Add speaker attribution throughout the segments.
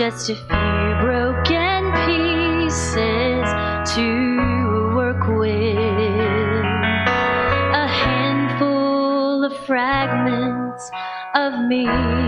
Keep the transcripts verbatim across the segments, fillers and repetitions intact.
Speaker 1: just a few broken pieces to work with, a handful of fragments of me.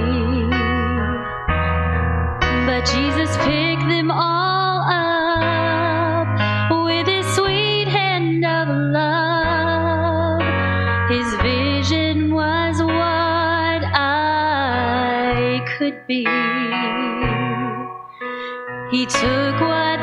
Speaker 1: But Jesus picked them all up with his sweet hand of love. His vision was what I could be. He took what